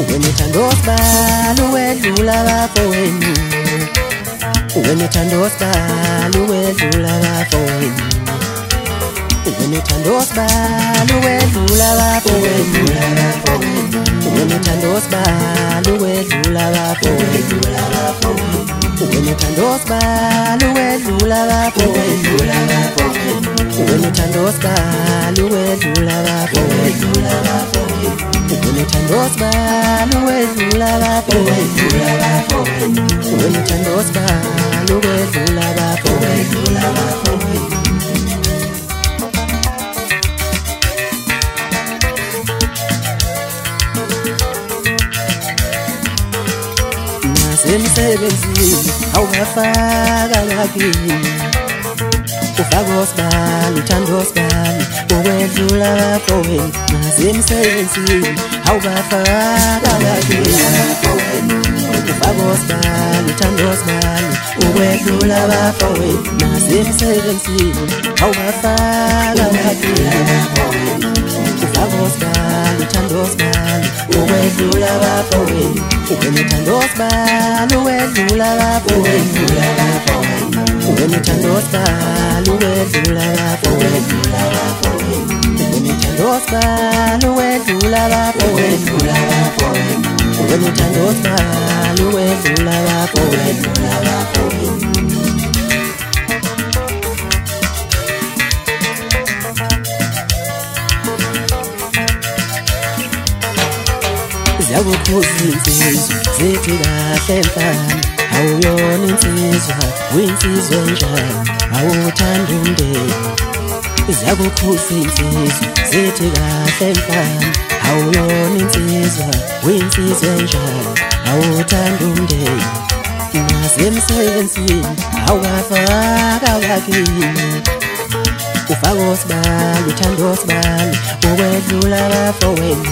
When uthanda osibala uwedlula abafowenu, when uthanda osibala uwedlula abafowenu, when uthanda osibala uwedlula abafowenu, when uthanda osibala uwedlula abafowenu, when uthanda osibala uwedlula abafowenu, when uthanda osibala uwedlula abafowenu, when uthanda osibala uwedlula abafowenu, when uthanda osibala uwedlula abafowenu. Nasemsebenzini awungafaka ngakini, ufaka osibala uthanda osibala uwedlula abafowenu. Nasemsebenzini awungafaka ngakini, ufaka osibala uthanda osibala uwedlula abafowenu. Nasemsebenzini awungafaka ngakini, ufaka osibala uthanda osibala uwedlula abafowenu. When uthanda osibala uwedlula abafowenu, when uthanda osibala uwedlula abafowenu, when uthanda osibala uwedlula abafowenu, when uthanda osibala uwedlula abafowenu. Ziyakukhuza insizwa zithi kahle mfana, awuyona insizwa uyinsizwa enjani, awuthanda umndeni. Ziyakukhuza insizwa zithi kahle mfana, awuyona insizwa uyinsizwa enjani, awuthanda umndeni. Nasemsebenzini awungafaka ngakini, ufaka osibala uthanda osibala uwedlula abafowenu.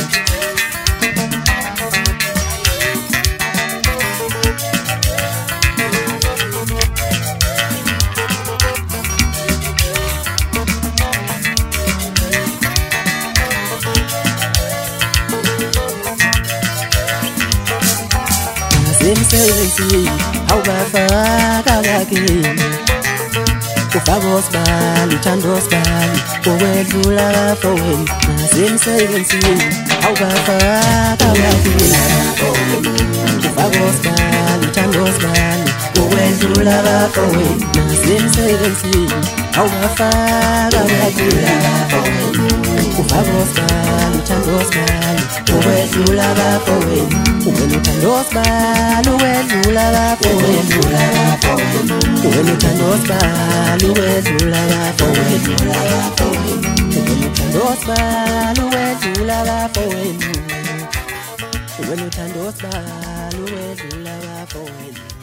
Nasemsebenzini awungafaka ngakini, ufaka osibala uthanda osibala uwedlula abafowenu. Nasemsebenzini awungafaka ngakini, ufaka osibala uthanda osibala uwedlula abafowenu. Nasemsebenzini awungafaka ngakini, ufaka osibala uthanda osibala uwedlula abafowenu. When uthanda osibala uwedlula abafowenu, when uthanda osibala uwedlula abafowenu, when uthanda osibala uwedlula abafowenu, when uthanda osibala uwedlula abafowenu.